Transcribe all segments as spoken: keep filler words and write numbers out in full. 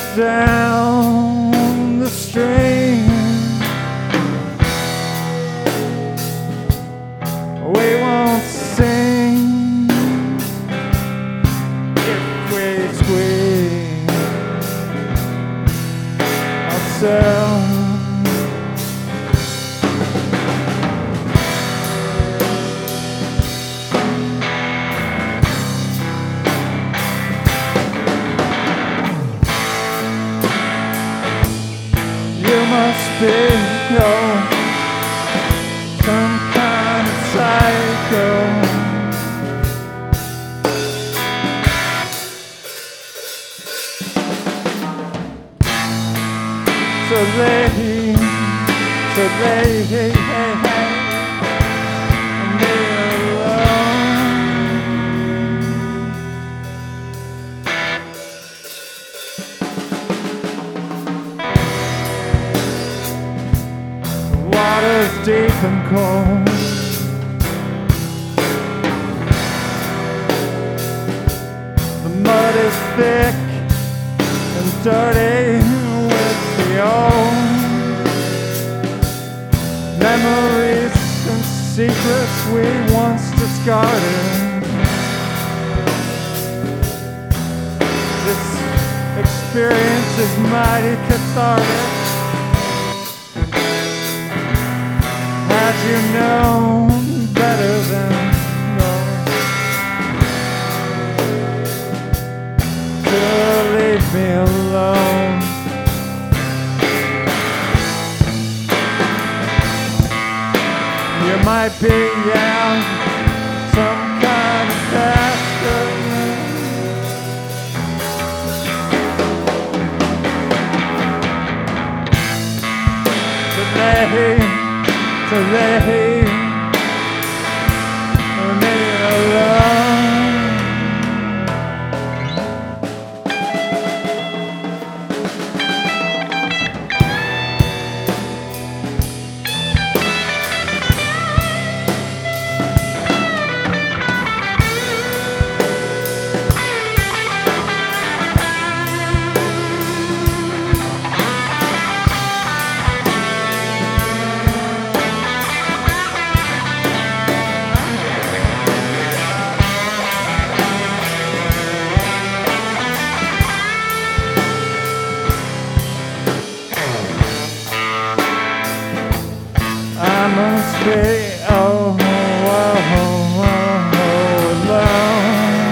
down the stream. We won't sing if we squeeze ourselves. You must be oh, some kind of psycho. So they, so they, hey, hey, hey, me water's deep and cold. The mud is thick and dirty with the old memories and secrets we once discarded. This experience is mighty cathartic. Had you known better than those to leave me alone. You might be, yeah, some kind of bastard. Today to leave me alone. I must be oh, oh, oh, oh, alone.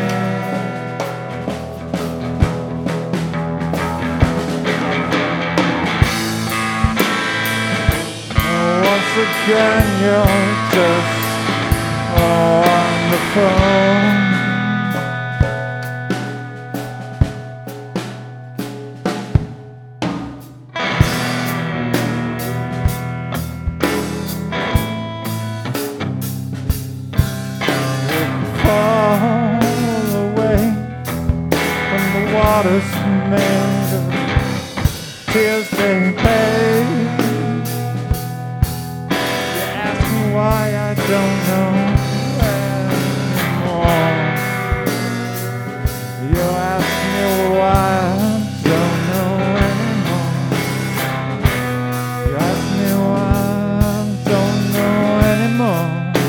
Once again, you're just on the phone. Water's made of tears they pay. You ask me why I don't know anymore. You ask me why I don't know anymore. You ask me why I don't know anymore.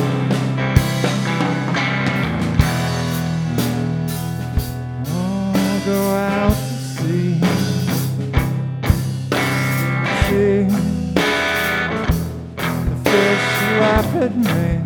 Go out to sea, see the fish laugh at me.